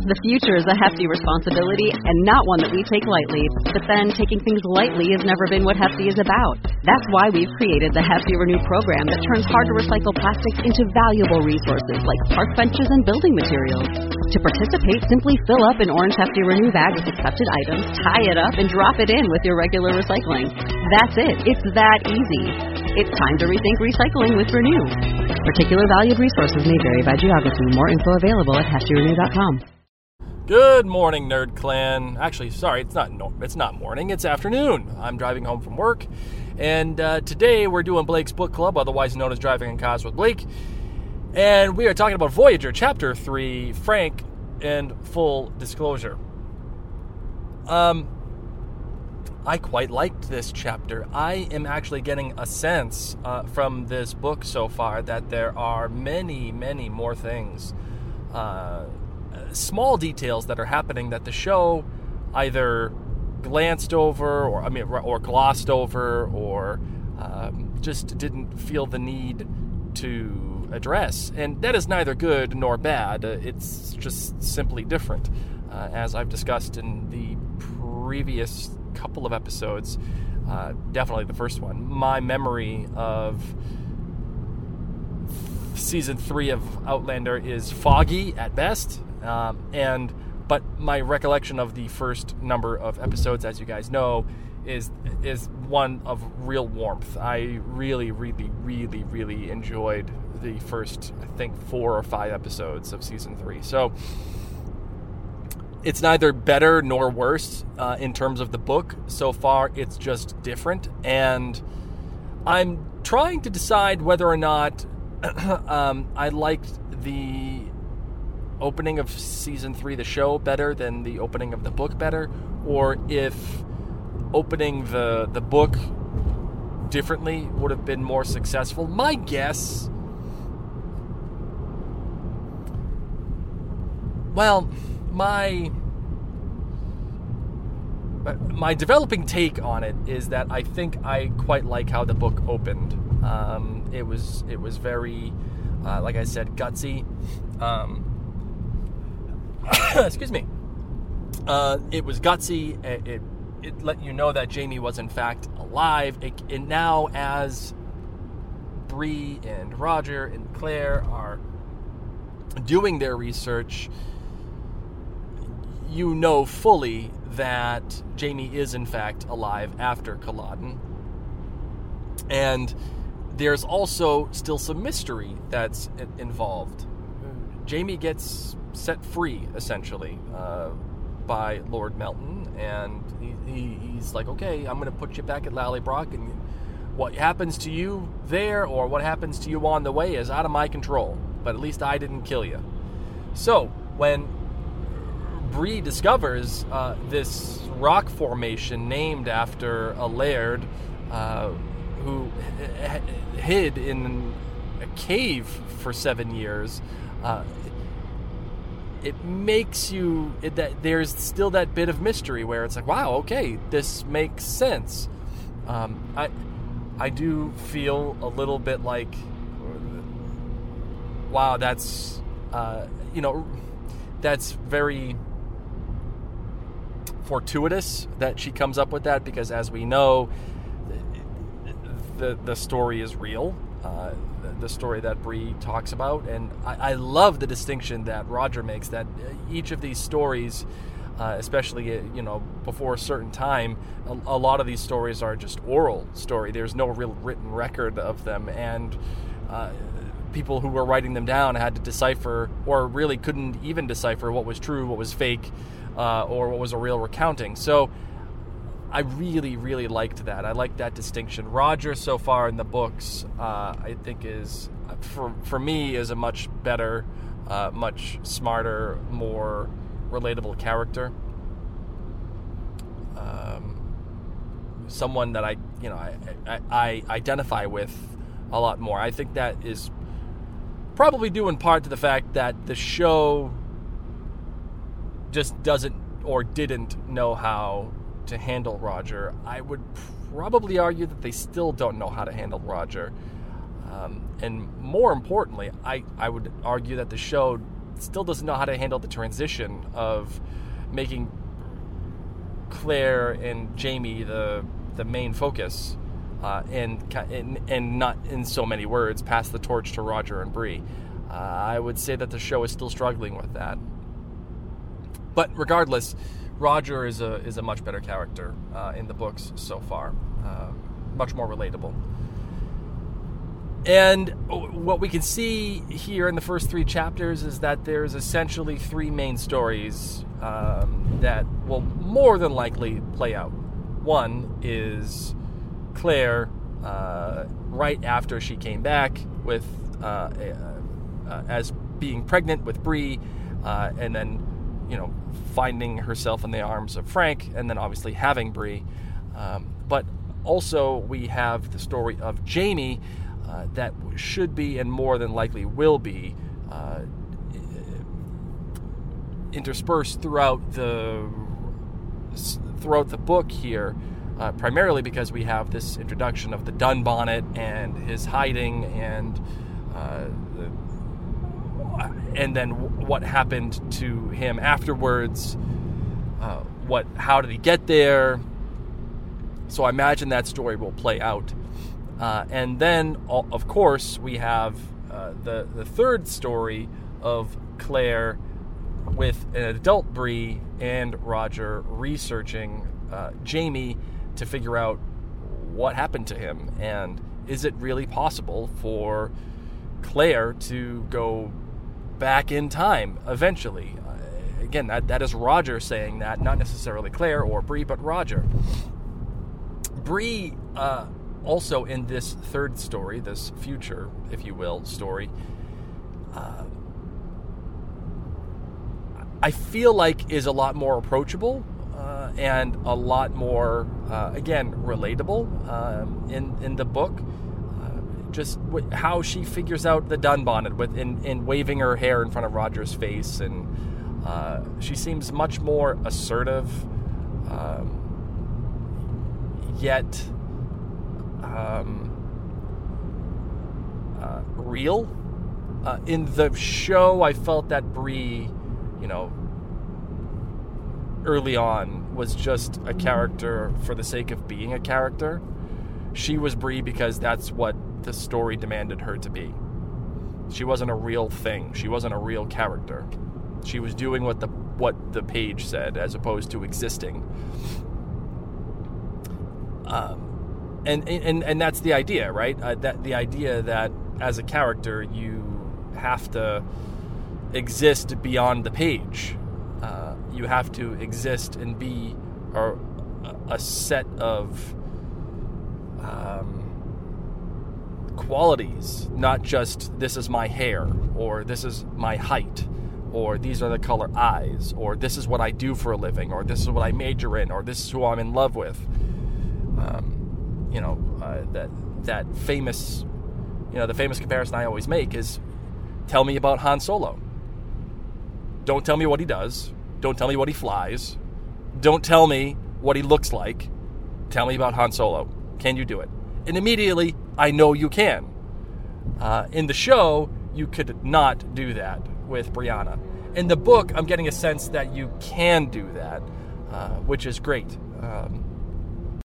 The future is a hefty responsibility and not one that we take lightly. But then, taking things lightly has never been what Hefty is about. That's why we've created the Hefty Renew program that turns hard-to-recycle plastics into valuable resources like park benches and building materials. To participate, simply fill up an orange Hefty Renew bag with accepted items, tie it up, and drop it in with your regular recycling. That's it. It's that easy. It's time to rethink recycling with Renew. Particular valued resources may vary by geography. More info available at heftyrenew.com. Good morning, Nerd Clan. Actually, sorry, it's not morning, it's afternoon. I'm driving home from work, and today we're doing Blake's Book Club, otherwise known as Driving in Cars with Blake, and we are talking about Voyager, Chapter 3, Frank and Full Disclosure. I quite liked this chapter. I am actually getting a sense from this book so far that there are many, many more things, small details that are happening that the show either glanced over or glossed over or just didn't feel the need to address. And that is neither good nor bad. It's just simply different. As I've discussed in the previous couple of episodes, definitely the first one, my memory of season 3 of Outlander is foggy at best. But my recollection of the first number of episodes, as you guys know, is one of real warmth. I really, really, really, really enjoyed the first, I think, 4 or 5 episodes of season 3. So it's neither better nor worse in terms of the book. So far, it's just different. And I'm trying to decide whether or not I liked the opening of season 3, the show, better than the opening of the book better, or if opening the book differently would have been more successful. My guess, well, my developing take on it is that I think I quite like how the book opened. It was very, like I said, gutsy. Excuse me. It was gutsy. It let you know that Jamie was in fact alive. And now, as Bree and Roger and Claire are doing their research, you know fully that Jamie is in fact alive after Culloden. And there's also still some mystery that's involved. Jamie gets set free, essentially, by Lord Melton, and he's like, okay, I'm going to put you back at Lallybroch, and what happens to you there, or what happens to you on the way, is out of my control, but at least I didn't kill you. So, when Bree discovers this rock formation named after a laird who hid in a cave for 7 years, it makes you, that there's still that bit of mystery where it's like, wow, okay, this makes sense. I do feel a little bit like, wow, that's that's very fortuitous that she comes up with that, because as we know, the story is real. The story that Bree talks about, and I love the distinction that Roger makes, that each of these stories, especially before a certain time, a lot of these stories are just oral story. There's no real written record of them, and people who were writing them down had to decipher, or really couldn't even decipher, what was true, what was fake, or what was a real recounting. So I really, really liked that. I liked that distinction. Roger, so far in the books, I think is, for me, is a much better, much smarter, more relatable character. Someone that I identify with a lot more. I think that is probably due in part to the fact that the show just doesn't or didn't know how to handle Roger. I would probably argue that they still don't know how to handle Roger. And more importantly, I would argue that the show still doesn't know how to handle the transition of making Claire and Jamie the main focus, and not in so many words pass the torch to Roger and Bree. I would say that the show is still struggling with that. But regardless, Roger is a much better character in the books so far, much more relatable. And what we can see here in the first 3 chapters is that there's essentially 3 main stories that will more than likely play out. One is Claire, right after she came back with as being pregnant with Bree, and then finding herself in the arms of Frank, and then obviously having Bree. But also we have the story of Jamie that should be and more than likely will be interspersed throughout the book here, primarily because we have this introduction of the Dunbonnet and his hiding, and then what happened to him afterwards. How did he get there? So I imagine that story will play out. And then, of course, we have the third story of Claire with an adult Bree and Roger researching Jamie to figure out what happened to him, and is it really possible for Claire to go back in time eventually? Again, that is Roger saying that, not necessarily Claire or Bree, but Roger. Bree, also in this third story, this future, if you will, story, I feel like is a lot more approachable and a lot more, again, relatable in the book. Just how she figures out the Dunbonnet in waving her hair in front of Roger's face, and she seems much more assertive, yet real. In the show, I felt that Bree, early on was just a character for the sake of being a character. She was Bree because that's what the story demanded her to be. She wasn't a real thing. She wasn't a real character. She was doing what the page said, as opposed to existing. And that's the idea, right? That the idea that as a character you have to exist beyond the page. You have to exist and be a set of qualities, not just this is my hair, or this is my height, or these are the color eyes, or this is what I do for a living, or this is what I major in, or this is who I'm in love with. That famous, the famous comparison I always make is, tell me about Han Solo. Don't tell me what he does. Don't tell me what he flies. Don't tell me what he looks like. Tell me about Han Solo. Can you do it? And immediately, I know you can. In the show, you could not do that with Brianna. In the book, I'm getting a sense that you can do that, which is great.